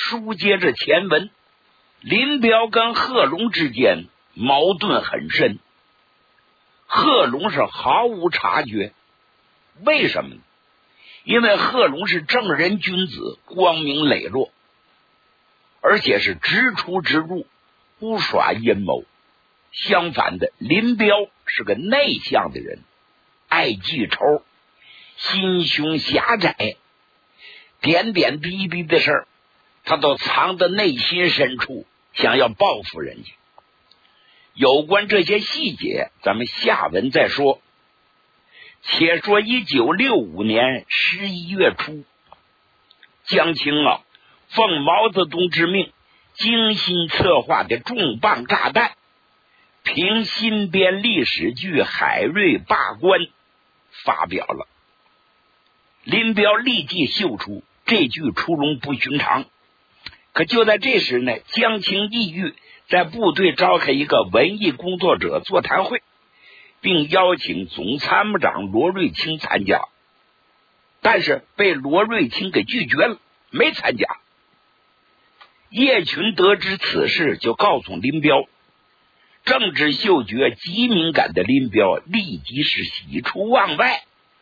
书接着前文，林彪跟贺龙之间矛盾很深，贺龙是毫无察觉。为什么呢？因为贺龙是正人君子，光明磊落，而且是直出直入，不耍阴谋。相反的，林彪是个内向的人，爱记仇，心胸狭窄，点点滴滴的事儿他都藏在内心深处，想要报复人家。有关这些细节咱们下文再说。且说1965年11月初，江青奉毛泽东之命，精心策划的重磅炸弹凭新编历史剧《海瑞罢官》发表了。林彪立即嗅出这剧出笼不寻常，可就在这时呢，江青意欲在部队召开一个文艺工作者座谈会，并邀请总参谋长罗瑞卿参加，但是被罗瑞卿给拒绝了，没参加。叶群得知此事，就告诉林彪。政治嗅觉极敏感的林彪立即是喜出望外，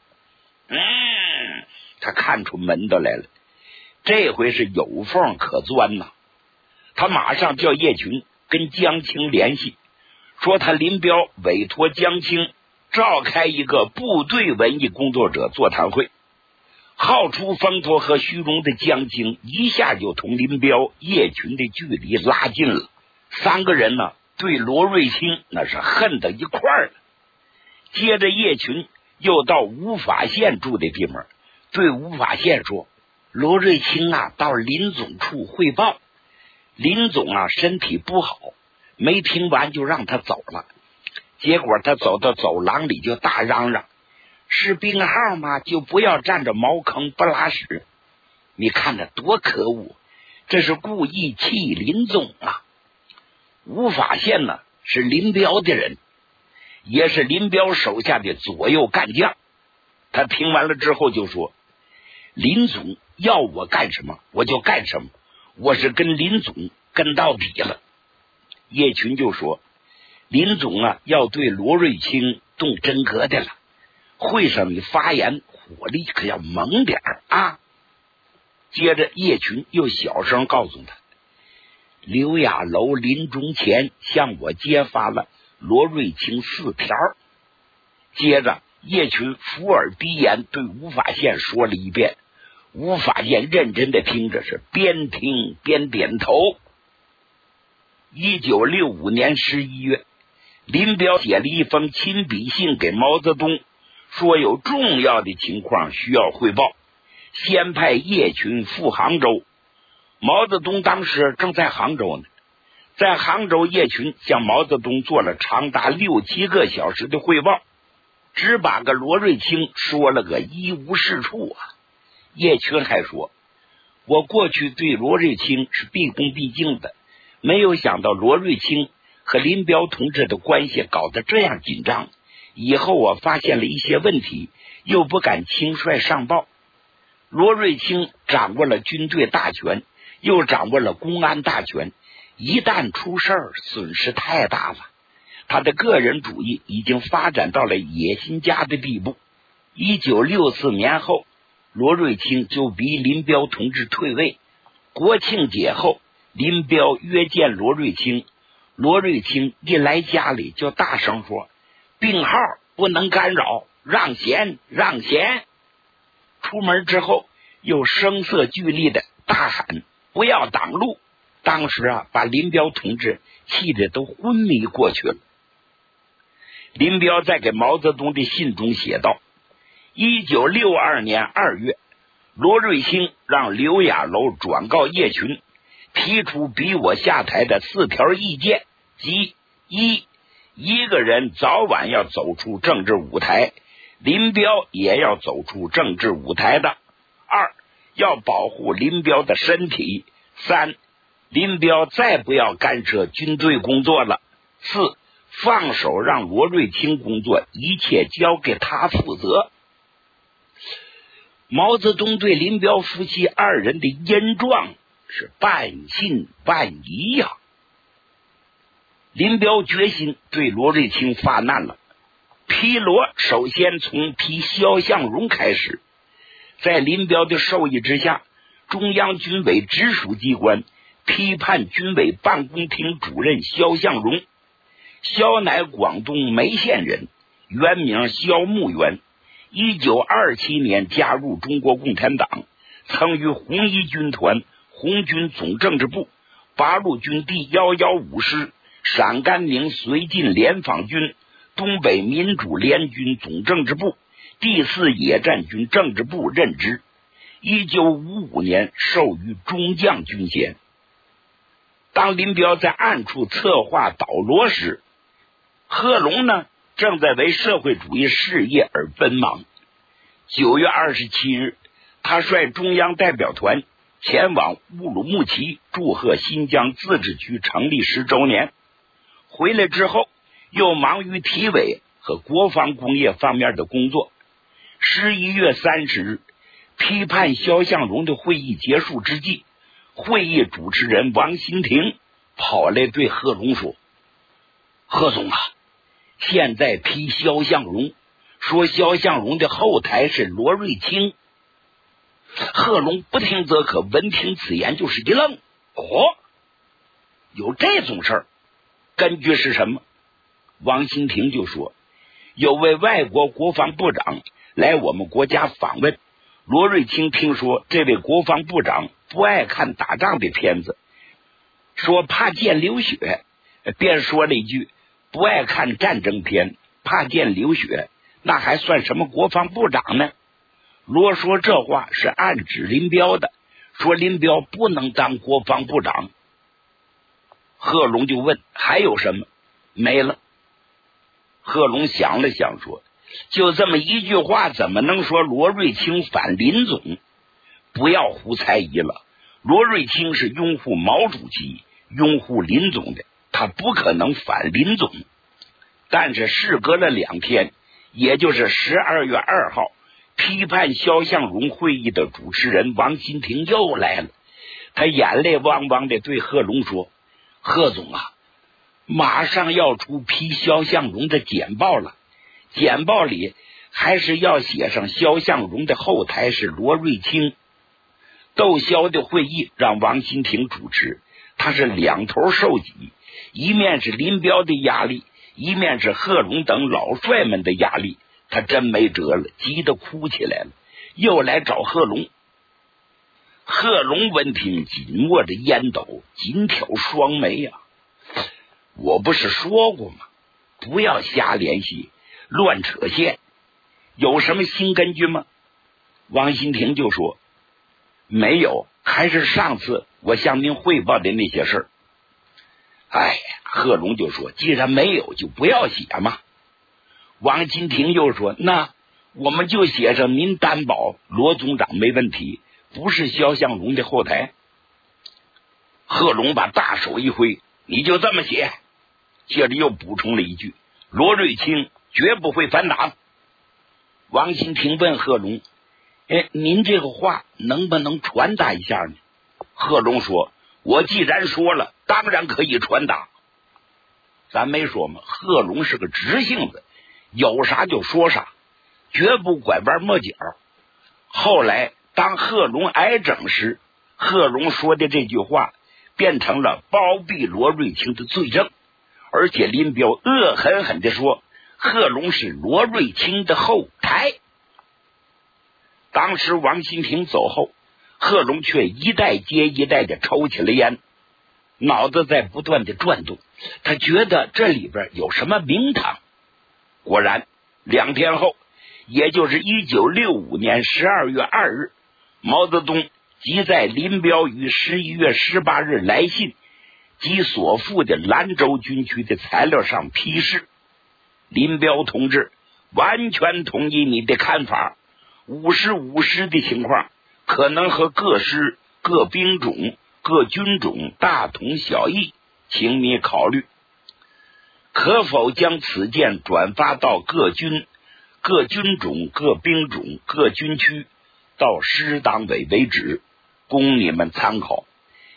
他看出门道来了，这回是有缝可钻呐。他马上叫叶群跟江青联系，说他林彪委托江青召开一个部队文艺工作者座谈会。好出风头和虚荣的江青一下就同林彪、叶群的距离拉近了。三个人呢，对罗瑞卿那是恨到一块儿了。接着叶群又到吴法宪住的地方，对吴法宪说，罗瑞卿到林总处汇报，林总身体不好，没听完就让他走了。结果他走到走廊里就大嚷嚷，是病号吗？就不要占着茅坑不拉屎。你看他多可恶，这是故意气林总啊。吴法宪呢是林彪的人，也是林彪手下的左右干将。他听完了之后就说，林总要我干什么我就干什么，我是跟林总跟到底了。叶群就说，林总要对罗瑞卿动真格的了，会上你发言火力可要猛点啊。接着叶群又小声告诉他，刘亚楼临终前向我揭发了罗瑞卿4条。接着叶群伏耳低言对吴法宪说了一遍，吴法宪认真的听着，是边听边点头。1965年11月，林彪写了一封亲笔信给毛泽东，说有重要的情况需要汇报，先派叶群赴杭州。毛泽东当时正在杭州呢，在杭州叶群向毛泽东做了长达6、7个小时的汇报，只把个罗瑞卿说了个一无是处啊。叶群还说，我过去对罗瑞卿是毕恭毕敬的，没有想到罗瑞卿和林彪同志的关系搞得这样紧张，以后我发现了一些问题，又不敢轻率上报。罗瑞卿掌握了军队大权，又掌握了公安大权，一旦出事儿，损失太大了。他的个人主义已经发展到了野心家的地步。1964年后，罗瑞卿就逼林彪同志退位。国庆节后，林彪约见罗瑞卿，罗瑞卿一来家里就大声说，病号不能干扰，让贤让贤。出门之后又声色俱厉的大喊，不要挡路。当时把林彪同志气得都昏迷过去了。林彪在给毛泽东的信中写道，1962年2月，罗瑞卿让刘亚楼转告叶群，提出逼我下台的4条意见，即一个人早晚要走出政治舞台，林彪也要走出政治舞台的； 2要保护林彪的身体； 3林彪再不要干涉军队工作了； 4放手让罗瑞卿工作，一切交给他负责。毛泽东对林彪夫妻2人的恩状是半信半疑呀。林彪决心对罗瑞卿发难了。批罗首先从批肖向荣开始，在林彪的授意之下，中央军委直属机关批判军委办公厅主任肖向荣。肖乃广东梅县人，原名肖穆元，1927年加入中国共产党，曾于红一军团红军总政治部、八路军第115师、陕甘宁绥靖联防军、东北民主联军总政治部、第4野战军政治部任职。1955年授予中将军衔。当林彪在暗处策划倒罗时，贺龙呢正在为社会主义事业而奔忙。9月27日，他率中央代表团前往乌鲁木齐祝贺新疆自治区成立10周年。回来之后，又忙于体委和国防工业方面的工作。11月30日，批判肖向荣的会议结束之际，会议主持人王新亭跑来对贺龙说：“贺总啊，现在批肖向荣，说肖向荣的后台是罗瑞卿。”贺龙不听则可，闻听此言就是一愣。有这种事儿？根据是什么？王新亭就说，有位外国国防部长来我们国家访问，罗瑞卿听说这位国防部长不爱看打仗的片子，说怕见流血，便说了一句不爱看战争片，怕见流血，那还算什么国防部长呢？罗说这话是暗指林彪的，说林彪不能当国防部长。贺龙就问还有什么？没了。贺龙想了想说，就这么一句话，怎么能说罗瑞卿反林总？不要胡猜疑了，罗瑞卿是拥护毛主席、拥护林总的，他不可能反林总。但是事隔了2天，也就是12月2号，批判肖向荣会议的主持人王新亭又来了，他眼泪汪汪的对贺龙说：“贺总啊，马上要出批肖向荣的简报了，简报里还是要写上肖向荣的后台是罗瑞卿。”窦骁的会议让王新亭主持，他是两头受挤，一面是林彪的压力，一面是贺龙等老帅们的压力，他真没辙了，急得哭起来了，又来找贺龙。贺龙闻听，紧握着烟斗，紧挑双眉呀。我不是说过吗？不要瞎联系，乱扯线，有什么新根据吗？王新亭就说：“没有，还是上次我向您汇报的那些事儿。”哎呀，贺龙就说：“既然没有，就不要写嘛。”王新亭又说：“那我们就写上您担保罗总长没问题，不是肖向荣的后台。”贺龙把大手一挥：“你就这么写。”接着又补充了一句：“罗瑞卿绝不会反党。”王新亭问贺龙：“您这个话能不能传达一下呢？”贺龙说：“我既然说了，当然可以传达。”咱没说吗？贺龙是个直性子，有啥就说啥，绝不拐弯抹角。后来当贺龙挨整时，贺龙说的这句话变成了包庇罗瑞卿的罪证，而且林彪恶狠狠地说贺龙是罗瑞卿的后台。当时王新亭走后，贺龙却一袋接一袋的抽起了烟，脑子在不断的转动，他觉得这里边有什么名堂。果然2天后，也就是1965年12月2日，毛泽东即在林彪于11月18日来信及所附的兰州军区的材料上批示：“林彪同志完全同意你的看法，55师的情况可能和各师、各兵种、各军种大同小异，请你考虑，可否将此件转发到各军、各军种、各兵种、各军区，到师党委为止，供你们参考。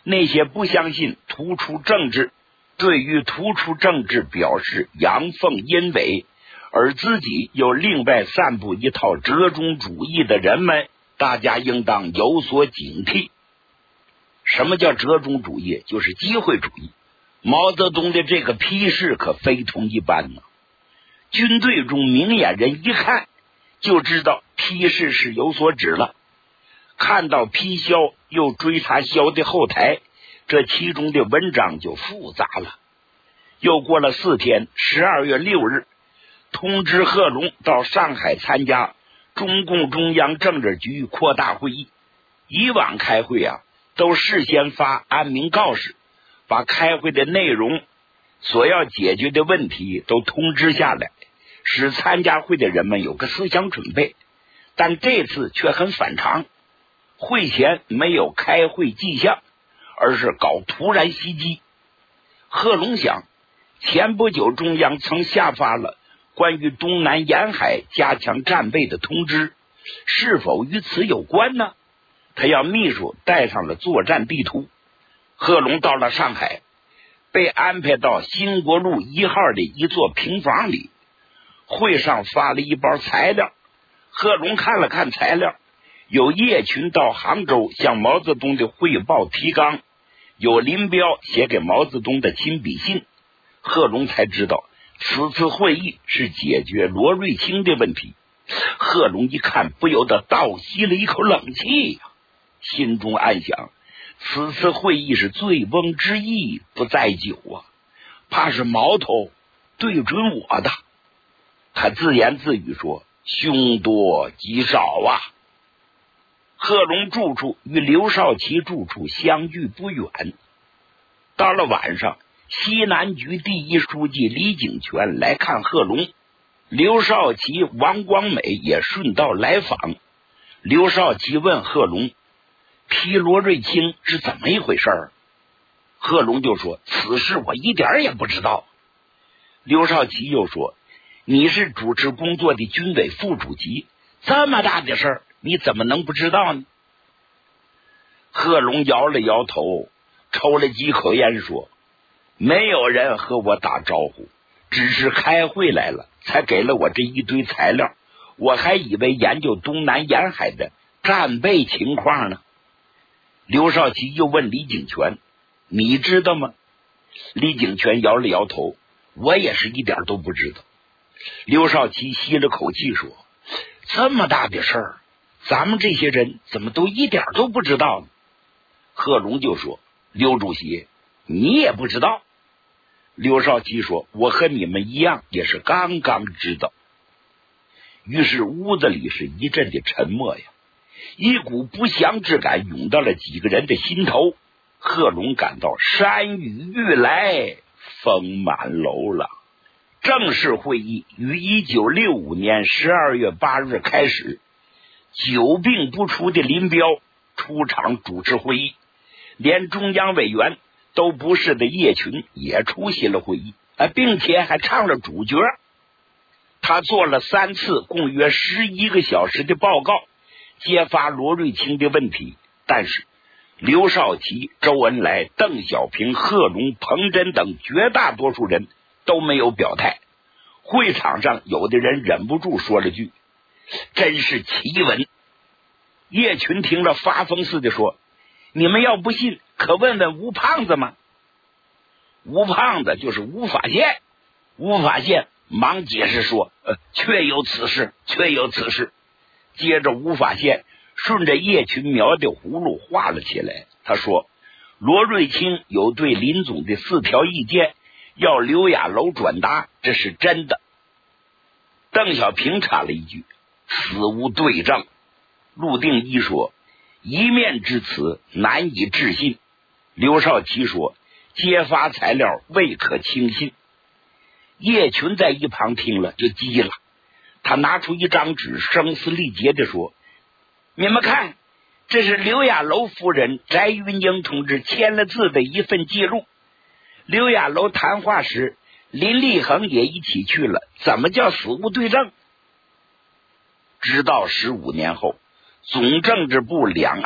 那些不相信突出政治，对于突出政治表示阳奉阴违，而自己又另外散布一套折中主义的人们，大家应当有所警惕。什么叫折中主义？就是机会主义。毛泽东的这个批示可非同一般呢。军队中明眼人一看就知道批示是有所指了，看到批销又追查销的后台，这其中的文章就复杂了。又过了4天，12月6日，通知贺龙到上海参加中共中央政治局扩大会议。以往开会都事先发安明告示，把开会的内容、所要解决的问题都通知下来，使参加会的人们有个思想准备。但这次却很反常，会前没有开会迹象，而是搞突然袭击。贺龙想，前不久中央曾下发了关于东南沿海加强战备的通知，是否与此有关呢？他要秘书带上了作战地图。贺龙到了上海，被安排到新国路1号的一座平房里。会上发了一包材料，贺龙看了看材料，有叶群到杭州向毛泽东的汇报提纲，有林彪写给毛泽东的亲笔信。贺龙才知道此次会议是解决罗瑞卿的问题。贺龙一看，不由得倒吸了一口冷气心中暗想，此次会议是醉翁之意不在酒怕是矛头对准我的。他自言自语说，凶多吉少贺龙住处与刘少奇住处相距不远。到了晚上，西南局第一书记李井泉来看贺龙，刘少奇、王光美也顺道来访。刘少奇问贺龙，批罗瑞卿是怎么一回事？贺龙就说，此事我一点也不知道。刘少奇又说，你是主持工作的军委副主席，这么大的事儿你怎么能不知道呢？贺龙摇了摇头，抽了几口烟说，没有人和我打招呼，只是开会来了才给了我这一堆材料，我还以为研究东南沿海的战备情况呢。刘少奇又问李井泉，你知道吗？李井泉摇了摇头，我也是一点都不知道。刘少奇吸了口气说，这么大的事儿，咱们这些人怎么都一点都不知道呢？贺龙就说，刘主席你也不知道？刘少奇说，我和你们一样，也是刚刚知道。于是屋子里是一阵的沉默一股不祥之感涌到了几个人的心头。贺龙感到山雨欲来风满楼了。正式会议于1965年12月8日开始，久病不出的林彪出场主持会议，连中央委员都不是的叶群也出席了会议，并且还唱了主角。他做了3次共约11个小时的报告，揭发罗瑞卿的问题，但是刘少奇、周恩来、邓小平、贺龙、彭真等绝大多数人都没有表态。会场上有的人忍不住说了句，真是奇闻。叶群听了发疯似的说，你们要不信可问问吴胖子吗？吴胖子就是吴法宪。吴法宪忙解释说，确有此事，确有此事。接着吴法宪顺着叶群描的葫芦画了起来。他说，罗瑞卿有对林总的4条意见要刘亚楼转达，这是真的。邓小平插了一句，此无对证。陆定一说，一面之词难以置信。刘少奇说，揭发材料未可轻信。叶群在一旁听了就急了，他拿出一张纸，声嘶力竭地说，你们看，这是刘亚楼夫人翟云英同志签了字的一份记录。刘亚楼谈话时，林立恒也一起去了，怎么叫死无对证？直到15年后，总政治部两岸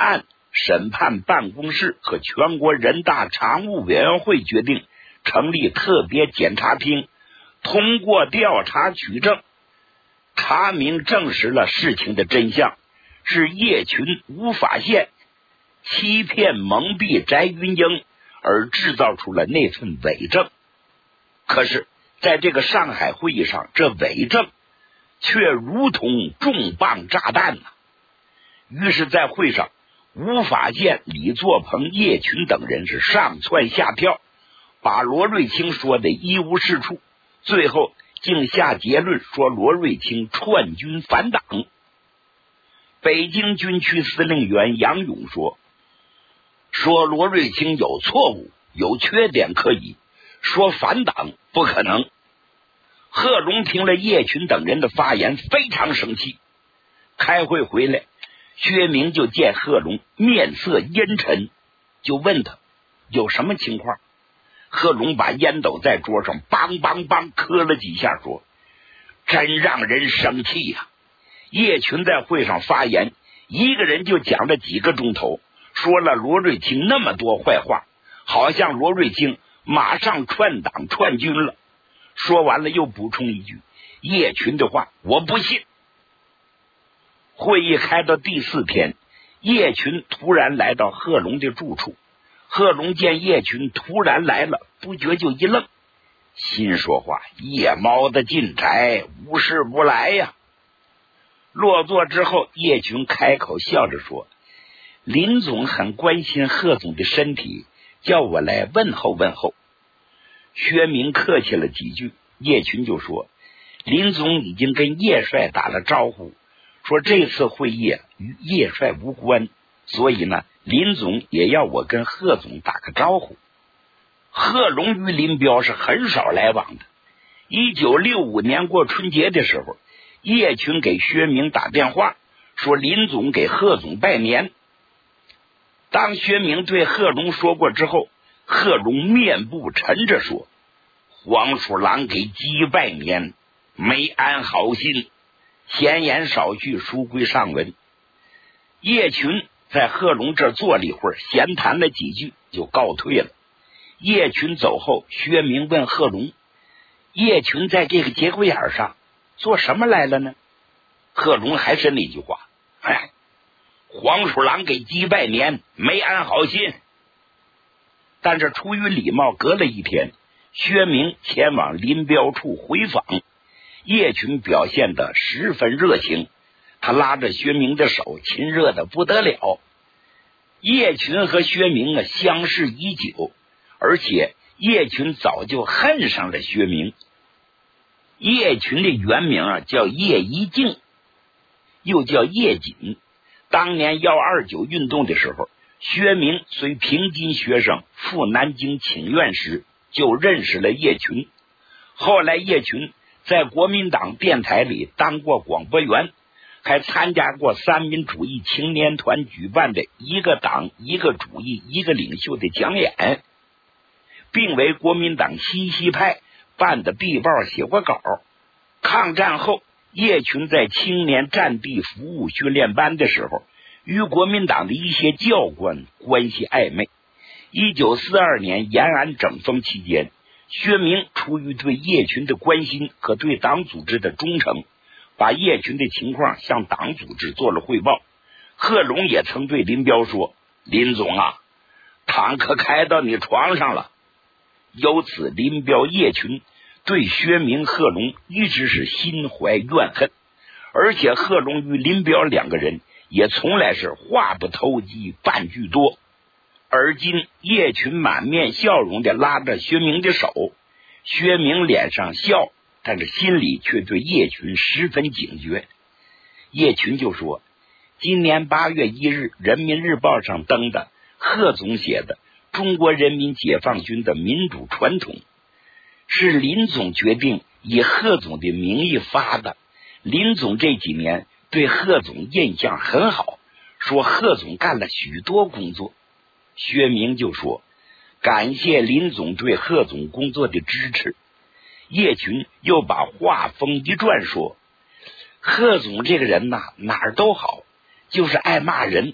审判办公室和全国人大常务委员会决定成立特别检察厅，通过调查取证，查明证实了事情的真相，是叶群无法县欺骗蒙蔽翟云英，而制造出了那份伪证。可是在这个上海会议上，这伪证却如同重磅炸弹啊！于是在会上，吴法宪、李作鹏、叶群等人是上蹿下跳，把罗瑞卿说的一无是处，最后竟下结论说罗瑞卿串军反党。北京军区司令员杨勇说罗瑞卿有错误，有缺点可以，说反党不可能。贺龙听了叶群等人的发言，非常生气。开会回来，薛明就见贺龙面色阴沉，就问他有什么情况。贺龙把烟斗在桌上梆梆梆磕了几下，说真让人生气呀！叶群在会上发言，一个人就讲了几个钟头，说了罗瑞卿那么多坏话，好像罗瑞卿马上串党串军了。说完了又补充一句，叶群的话我不信。会议开到第4天，叶群突然来到贺龙的住处。贺龙见叶群突然来了，不觉就一愣，心说话，夜猫的进宅，无事不来呀。落座之后，叶群开口笑着说，林总很关心贺总的身体，叫我来问候问候。薛明客气了几句，叶群就说，林总已经跟叶帅打了招呼，说这次会议与叶帅无关，所以呢，林总也要我跟贺总打个招呼。贺龙与林彪是很少来往的。1965年过春节的时候，叶群给薛明打电话，说林总给贺总拜年。当薛明对贺龙说过之后，贺龙面部沉着说，黄鼠狼给鸡拜年，没安好心，闲言少叙，书归上文。叶群在贺龙这坐了一会儿，闲谈了几句就告退了。叶群走后，薛明问贺龙，叶群在这个节骨眼上做什么来了呢？贺龙还是那句话，黄鼠狼给鸡拜年，没安好心。但是出于礼貌，隔了一天，薛明前往林彪处回访，叶群表现得十分热情，他拉着薛明的手，亲热的不得了。叶群和薛明相识已久，而且叶群早就恨上了薛明。叶群的原名叫叶一静，又叫叶瑾。当年129运动的时候，薛明随平津学生赴南京请愿时，就认识了叶群。后来叶群在国民党电台里当过广播员，还参加过三民主义青年团举办的一个党一个主义一个领袖的讲演，并为国民党西西派办的壁报写过稿。抗战后，叶群在青年战地服务训练班的时候，与国民党的一些教官关系暧昧。1942年延安整风期间，薛明出于对叶群的关心和对党组织的忠诚，把叶群的情况向党组织做了汇报。贺龙也曾对林彪说，林总坦克开到你床上了。由此林彪、叶群对薛明、贺龙一直是心怀怨恨，而且贺龙与林彪两个人也从来是话不投机半句多。而今叶群满面笑容的拉着薛明的手，薛明脸上笑，但是心里却对叶群十分警觉。叶群就说，今年8月1日人民日报上登的贺总写的中国人民解放军的民主传统，是林总决定以贺总的名义发的。林总这几年对贺总印象很好，说贺总干了许多工作。薛明就说，感谢林总对贺总工作的支持。叶群又把话锋一转，说贺总这个人哪儿都好，就是爱骂人，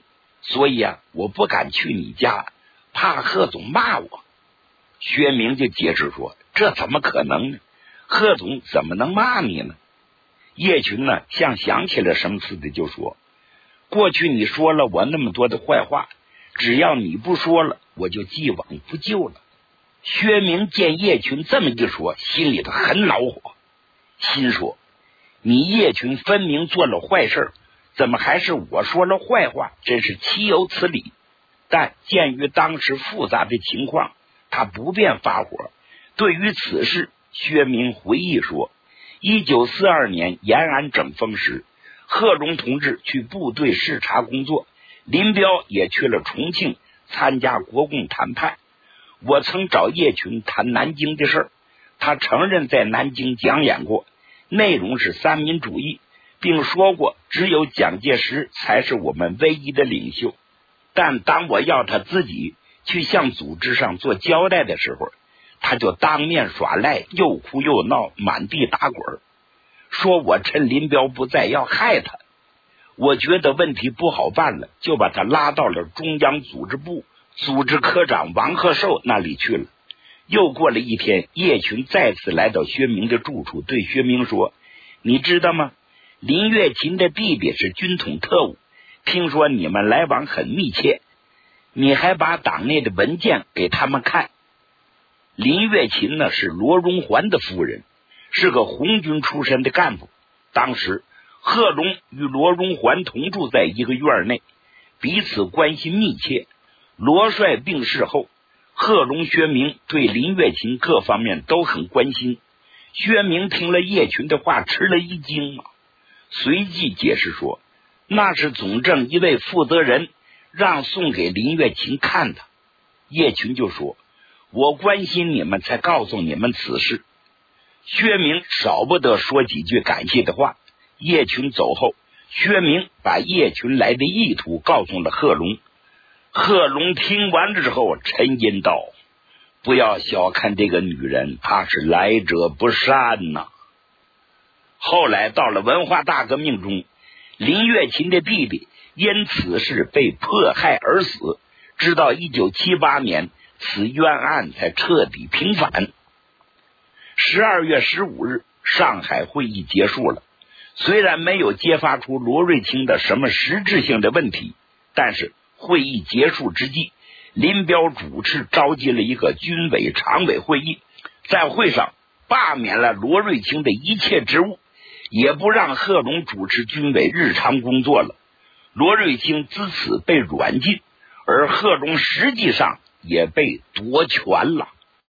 所以我不敢去你家，怕贺总骂我。薛明就解释说，这怎么可能呢？贺总怎么能骂你呢？叶群呢，像想起了什么似的就说，过去你说了我那么多的坏话，只要你不说了，我就既往不咎了。薛明见叶群这么一说，心里头很恼火，心说，你叶群分明做了坏事，怎么还是我说了坏话，真是岂有此理。但鉴于当时复杂的情况，他不便发火。对于此事，薛明回忆说，1942年延安整风时，贺龙同志去部队视察工作，林彪也去了重庆参加国共谈判。我曾找叶群谈南京的事儿，他承认在南京讲演过，内容是三民主义，并说过只有蒋介石才是我们唯一的领袖。但当我要他自己去向组织上做交代的时候，他就当面耍赖，又哭又闹，满地打滚，说我趁林彪不在要害他。我觉得问题不好办了，就把他拉到了中央组织部组织科长王鹤寿那里去了。又过了一天，叶群再次来到薛明的住处，对薛明说，你知道吗？林月琴的弟弟是军统特务，听说你们来往很密切，你还把党内的文件给他们看。林月琴呢，是罗荣桓的夫人，是个红军出身的干部。当时贺龙与罗荣桓同住在一个院内，彼此关系密切。罗帅病逝后，贺龙、薛明对林月琴各方面都很关心。薛明听了叶群的话，吃了一惊随即解释说，那是总政一位负责人让送给林月琴看的。叶群就说，我关心你们才告诉你们此事。薛明少不得说几句感谢的话。叶群走后，薛明把叶群来的意图告诉了贺龙。贺龙听完之后沉吟道，不要小看这个女人，她是来者不善呐。后来到了文化大革命中，林月琴的弟弟因此事被迫害而死，直到1978年此冤案才彻底平反。12月15日，上海会议结束了。虽然没有揭发出罗瑞卿的什么实质性的问题，但是会议结束之际，林彪主持召集了一个军委常委会议，在会上罢免了罗瑞卿的一切职务，也不让贺龙主持军委日常工作了。罗瑞卿自此被软禁，而贺龙实际上也被夺权了。